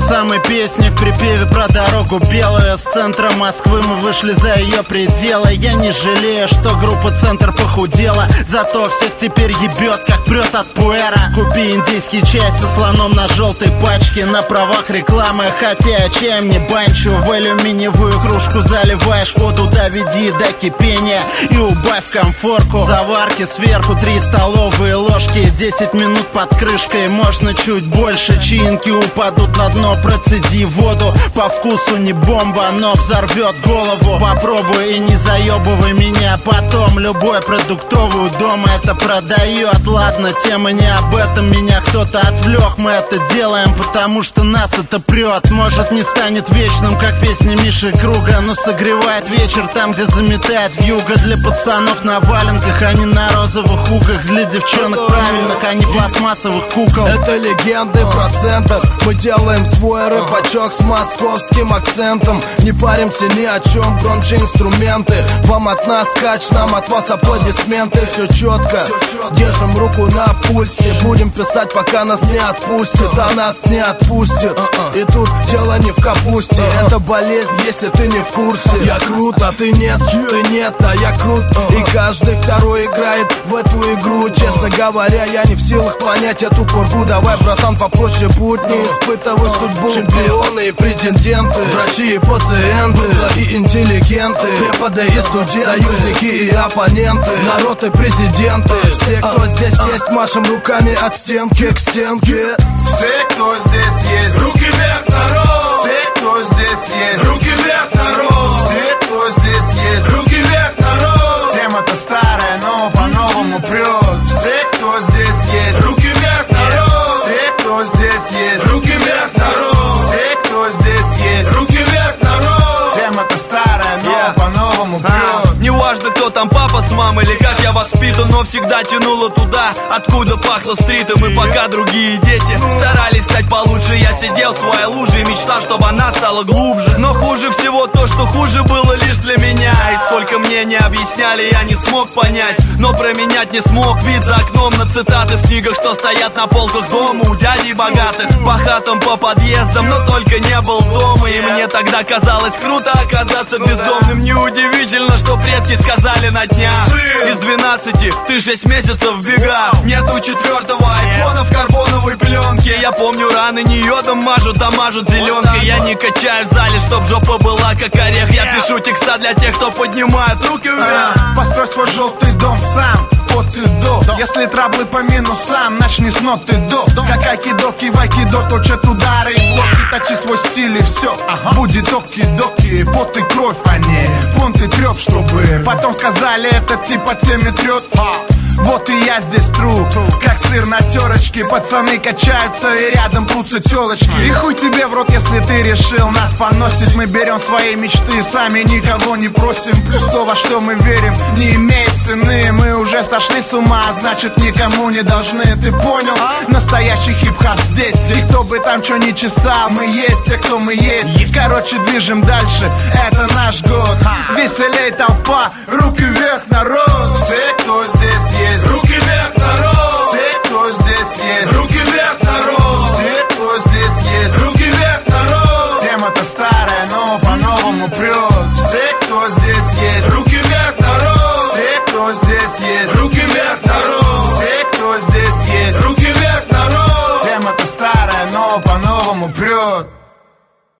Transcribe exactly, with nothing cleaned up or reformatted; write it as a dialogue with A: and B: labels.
A: самой песни в припеве про дорогу белую. С центра Москвы мы вышли за ее пределы. Я не жалею, что группа «Центр» похудела, зато всех теперь ебет, как прет от пуэра. Купи индийский чай со слоном на желтой пачке, на правах рекламы, хотя чаем не банчу. В алюминиевую кружку заливаешь воду, доведи до кипения и убавь комфорку. Заварки сверху три столовые ложки, десять минут под крышкой, можно чуть больше. Чинки упадут на дно, процеди воду. По вкусу не бомба, но взорвет голову. Попробуй и не заебывай меня потом. Любой продуктовый у дома это продает. Ладно, тема не об этом, меня кто-то отвлек. Мы это делаем, потому что нас это прет. Может, не станет вечным, как песня Миши Круга, но согревает вечер там, где заметает вьюга. Для пацанов на валенках, а не на розовых хугах. Для девчонок правильных, а не пластмассовых кукол.
B: Это легенды процентов. Мы делаем свой рэпачок с московским акцентом. Не паримся ни о чем, громче инструменты. Вам от нас скач, нам от вас аплодисменты. Все четко, держим руку на пульсе. Будем писать, пока нас не отпустит, а нас не отпустит. И тут дело не в капусте. Это болезнь, если ты не в курсе. Я крут, а ты нет, ты нет, а я крут. И каждый второй играет в эту игру. Честно говоря, я не в силах понять эту пургу. Давай, братан, попроще будь, не испытывай судьбу. Чемпионы и претенденты, врачи и пациенты, и интеллигенты, преподы и студенты, союзники и оппоненты, народ и президенты. Все, кто здесь есть, машем руками от стенки к стенке.
C: Все, кто здесь есть, руки вверх, народ. Все, кто здесь есть, руки вверх, народ. Все, кто здесь есть, руки вверх, народ. Тема-то старая, но по-новому прет. Все, кто здесь есть, руки вверх, народ. Все, кто здесь есть, руки вверх, народ. Все, кто здесь есть, руки вверх, народ. Тема-то старая, но по-новому прет.
D: Неважно, кто там, папа с мамой или как я воспитан, но всегда тянуло туда, откуда пахло стритом. И пока другие дети старались стать получше, я сидел в своей луже и мечтал, чтобы она стала глубже. Но хуже всего то, что хуже было лишь для меня. И сколько мне не объясняли, я не смог понять, но променять не смог вид за окном на цитаты в книгах, что стоят на полках дома у дядей богатых. По хатам, по подъездам, но только не был дома. И мне тогда казалось круто оказаться бездомным. Неудивительно, что предки сказали на днях: из двенадцати ты шесть месяцев в бегах. Нету четвертого айфона в карбоновой пленке. Я помню, раны не йодом мажут, а мажут зеленкой. Я не качаю в зале, чтоб жопа была как орех. Я пишу текста для тех, кто поднимает руки вверх.
C: Построй свой желтый дом сам, от и до. Если траблы по минусам, начни с ноты до. Как айкидоки в айкидо точат удары и блоки. Точи свой стиль и все, будет оки-доки. Пот и кровь, а не понт и треп, чтобы потом сказали, этот типа теме трет. Вот и я здесь тру, как сыр на терочке. Пацаны качаются и рядом прутся телочки. И хуй тебе в рот, если ты решил нас поносить. Мы берем свои мечты, сами никого не просим. Плюс то, во что мы верим, не имеет цены. Мы уже сошли с ума, значит никому не должны. Ты понял? Настоящий хип-хоп здесь. И кто бы там что ни чесал, мы есть те, кто мы есть. Короче, движем дальше, это наш год. Веселей толпа, руки вверх, народ. Все, кто здесь есть, руки вверх, народ. Все, кто здесь есть, руки вверх, народ. Все, кто здесь есть, руки вверх, народ. Тема-то старая, но по-новому прет. Все, кто здесь есть, руки вверх, народ. Все, кто здесь есть, руки вверх, народ. Все, кто здесь есть, руки вверх, народ. Тема-то старая, но по-новому прет.